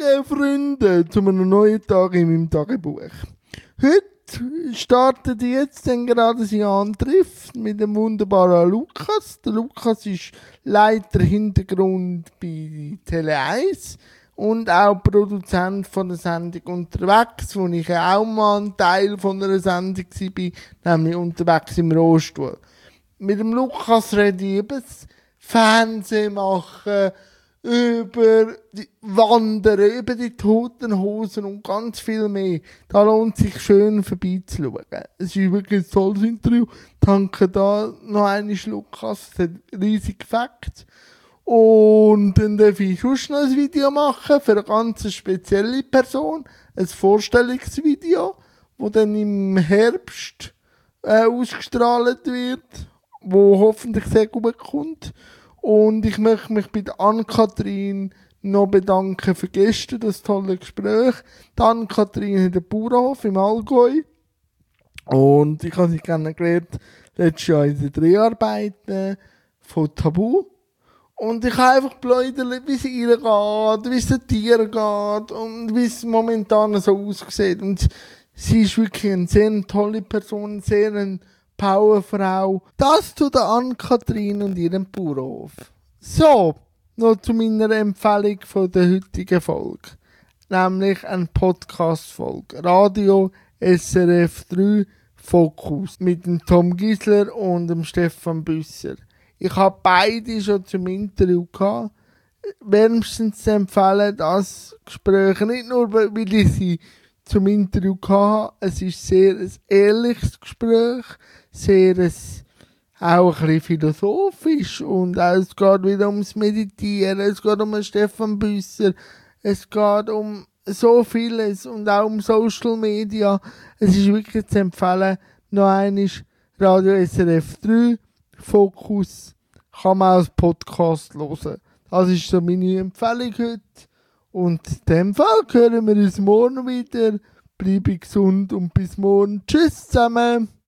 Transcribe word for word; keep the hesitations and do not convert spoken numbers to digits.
Morgen, Freunde, zu einem neuen Tag in meinem Tagebuch. Heute startet jetzt dann gerade sein Antriff mit dem wunderbaren Lukas. Der Lukas ist Leiter Hintergrund bei Tele eins und auch Produzent von der Sendung «Unterwegs», wo ich auch mal ein Teil von einer Sendung war, nämlich «Unterwegs im Rollstuhl». Mit dem Lukas rede ich über das Fernsehen machen, über die Wandern, über die Toten Hosen und ganz viel mehr. Da lohnt sich schön vorbeizuschauen. Es ist wirklich ein tolles Interview. Danke da noch einmal, Lukas. Es hat riesig Facts. Und dann darf ich schon noch ein Video machen für eine ganz spezielle Person. Ein Vorstellungsvideo, das dann im Herbst äh, ausgestrahlt wird, wo hoffentlich sehr gut kommt. Und ich möchte mich bei der Ann-Kathrin noch bedanken für gestern, das tolle Gespräch. Die Ann-Kathrin hat einen Bauernhof im Allgäu. Und ich habe sie kennengelernt letztes Jahr in den Dreharbeiten von Tabu. Und ich habe einfach geplaudert, wie es ihr geht, wie es den Tieren geht und wie es momentan so aussieht. Und sie ist wirklich eine sehr tolle Person, sehr eine Powerfrau. Das zu der Ann-Kathrin und ihrem Bauernhof. So, noch zu meiner Empfehlung von der heutigen Folge. Nämlich eine Podcast-Folge. Radio S R F drei Fokus mit dem Tom Gisler und dem Stefan Büsser. Ich habe beide schon zum Interview gehabt. Wärmstens zu empfehlen, das Gespräch. Nicht nur, weil ich sie zum Interview hatte. Es ist sehr ein ehrliches Gespräch. Sehr ein, auch ein bisschen philosophisch. Und auch, es geht wieder ums Meditieren. Es geht um Stefan Büsser. Es geht um so vieles. Und auch um Social Media. Es ist wirklich zu empfehlen. Noch einmal Radio S R F drei. Fokus kann man als Podcast hören. Das ist so meine Empfehlung heute. Und in dem Fall hören wir uns morgen wieder. Bleibe gesund und bis morgen. Tschüss zusammen.